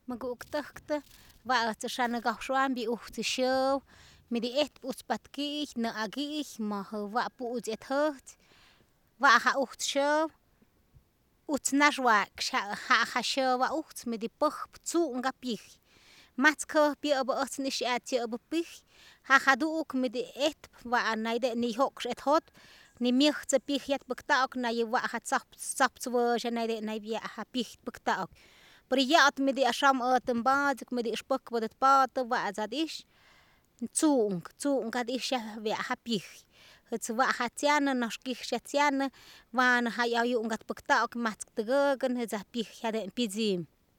maguktajta wa'ajtzi xanagajxu'an ujtzi xew midi'ijt utz patki'y nä'aki'y maj wa' pu'tz etjäjtz wa ja'ujtz xew utz naxwa'k ja' xew ujtz midi päj tzu'nkapij matzkej pyä'bä äjtz ni'xi'atzyä'bä pij jajada'uk midi'ijtp wa ne'i ni'jo'kx etjot nimyäjtzä pij yatpäkta'ok nayä wa' tzaptzwä'xye nä'itä pijpäkta'ok pero ya'ut midi'axam ät mpatzäk midi'xpäkpatät patä wa'tzat ix tzu'nk ixyaj ja pij ätz wa' jatzianä näjxkijxyaj tzyanä wa jay yu'nkatpäkta'ok majtzktäkäkä jejtzye pij jyade'en pyätzimä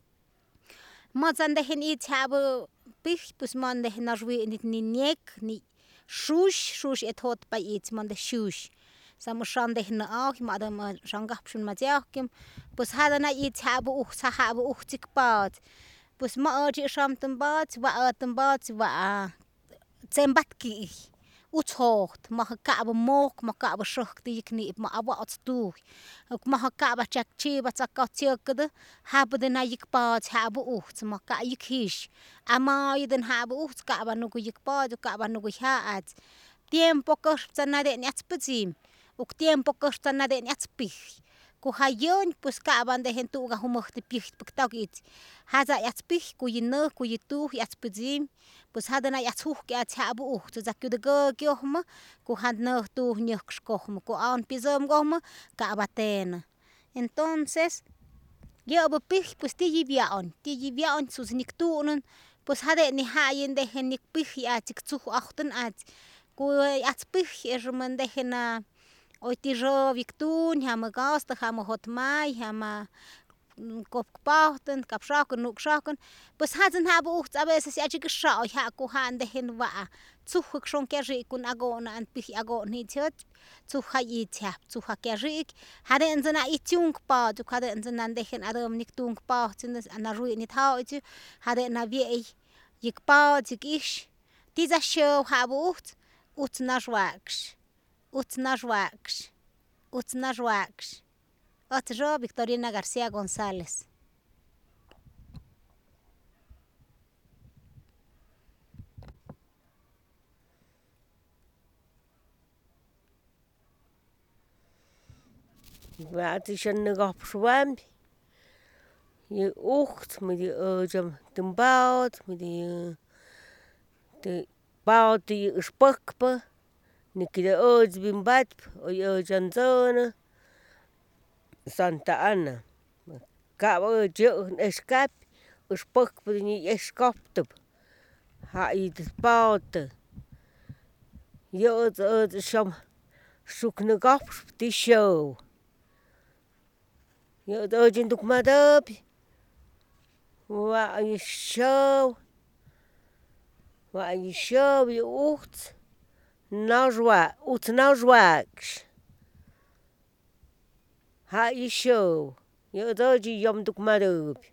motzanteje ijtzyajpä pij pues manteje näxwi'nit ni nyek ni xux etjotpa itz mante xux samu'syantej nä'oj ma't xaŋgajpsy matziajkyä pues jata nä'ij ijtzyajpä ujtz jaja'pä ujtzik patz pues ma'ätzi ixamtä mpatz wa ätä mpatz wa tzempatki'y utz jot maj ka'pä mok maj ka'pä säk ti'yäk ni'ip ma' awa'otz tuj maj ka'pa tzya'ktzi'pa tza'koj tzyäkätä japätä näyäk patz ja'pä ujtz maj ka'yäk jix amayatä ja'pä ujtz ka'pa nukuyäk patz ka'pa nukuy ja'ats tiempo käsptza näte'nya'tz pätzim uj tiempo käsptza näte'nya'tz pij ku jayänh pues ka'pa'nteje tu'kajumä pijpäkta'ok itz jatza'ya'tz pij kuyi näj kuyi tuj 'yatz pätzim pues jata nä'ijtz jujkya'tz ja'pä ujtz tza'kyu'tä ku jan näj tuj nyäjkxkojmä ku anhpi'sämkojmä ka'pa tenä entonces yä'pä pij pues tiyä tzutz niktu'nän pues jate'ni ja'yänteje nik pij 'yatzäk tzuj'ojtän atz ku 'yatz pij erämänteje na oy tiyäpyäk tuny jamä caustă jamä jotmay jama kopkpajtän kapsyajkän nu'ksyajkän pues jatzän ja'pä ujtz aveces 'yatzäkä sya'oy ja'ku ja'nteje wa' tzujä syonkyari'k ago'nä pij 'yago'nji'tzyät tzuj jay itzyaj tzuj ja kyari'k jate'ntzä na'ij tzyunkpa'tzu jate'ntzä nanteje ada'm nik tunkpa'ojtzi narwi'nit ja'oytzi jade nawye'y yäk patz yäk ix titzaj xew ja'pä utz naxwa'kx ät Victorina Garcia Gonzalez. Wa'ktyä syänäkajpshu'pampi yä ujtz midi ätzyä mpa'ot mpa'ot yä'späkpa niketä ätzpi mpatp oy ätzyä ntzänä Santa Ana ka'pa ät yä' eskapy äspäkpatä nyi 'yeskojptäp ja'yität pa'otä yä'ät syam syuknäkajpsp tiyä syäu yä't äjtyä ntukmatäpi wa'yi syäu yä ujtz naxwa'kx ja'yi syäu yä't äjtzi yom ntukmatäpi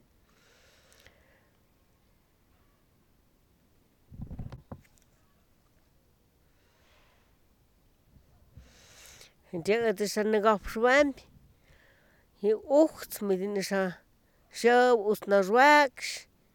yä't syänäkajpshu'pampi yä ujtz midi nä'sä syäu utz naxwa'kx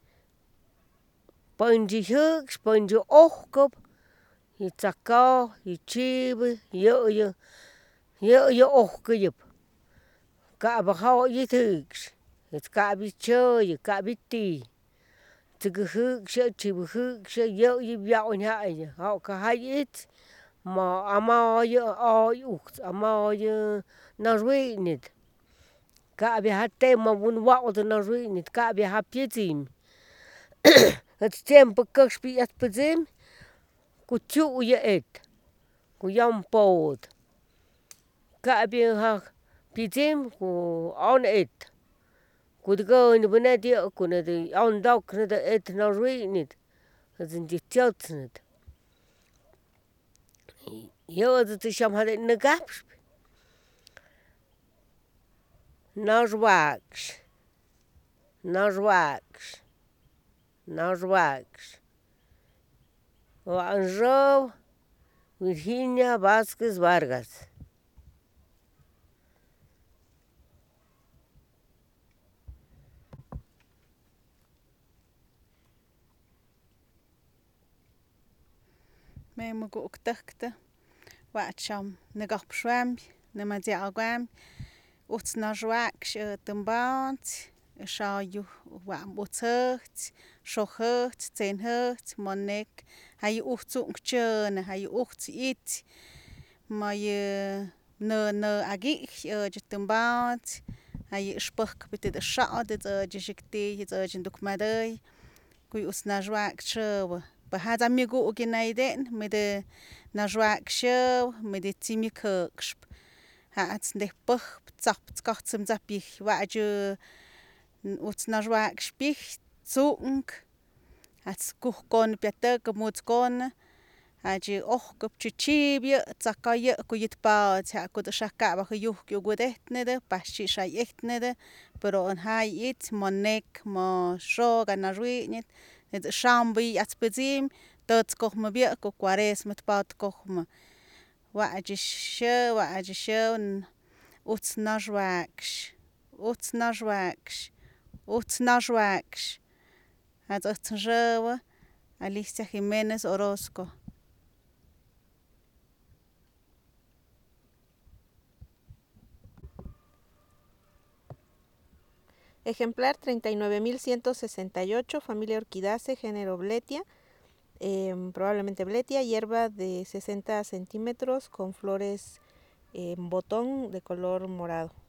päntyi jyä'ksh päntyi ojkäp y tzakoj y tzyipä yä'yä ojkäyup ka'pa jo'yit jä'ksh ka'pit tzyäyä ka'pit tiyä tzäkä jä'ksyä tzyipä jä'ksyä yä'yi wya'unyja'yä ja'ku jay itz amawayä oy ujtz amawayä naxwi'nit ka'pya ja tema wa'utä naxwi'nit ka'pya ja pyätzimä ät tiempo käkspä 'yatz pätzimä ku tzyu'ya et ku yom powät ka'pya ja pyätzimä ku on et kutä känipä net yä'ku netä 'yontok netä et naxwi'nit jejtzyetät tzyätznet yä'ät syam jate näkapsy naxwa'kx wa' nxäu Virginia Vazquez Vargas. Memukuktajkta wa'cham negajpxuambi nematsia'aguambi ujtz-naxwa'kx tambantz xayu wa'mb'utzäjtz xojäjtz tzenjäjtz monek jay ujtzu'k jay ujtz itz mayä nä agui'j ech tambantz jay ixpäjkpa xa'ot ech tiy ech ndukmatäy kuy utz naxwa'k pä jatza myäku'k yä nayte'n midä naxwa'ksyäw midä tzimyäjkä'kxp ja'as ndejpäjp kojtzäp tzajpyäj wa'tyi utz naxwa'kxpyäj tzu'nk jatz kujkonopyatäjkä mutzkonä ja'tzyä ojkä tzyitzyipyä tzakayä kuy yätpa'otzi ja'kutä syajka'pa yujk 'yukutäjtnetä pajtzyi'syajyäjtnetä pero äj jay itz monek mosyoka naxwi'nit jetä syampä ya'tzpätzim tätzkojmäpyä' ku cuaresmät patkojmä wa'tyi syäw utz naxwa'kx utz naxwa'kx utz naxwa'kx jatz äjtz nsäwä Alicia Jimenez Orozco. Ejemplar 39.168, familia Orchidaceae, género Bletia, probablemente Bletia, hierba de 60 centímetros con flores en botón de color morado.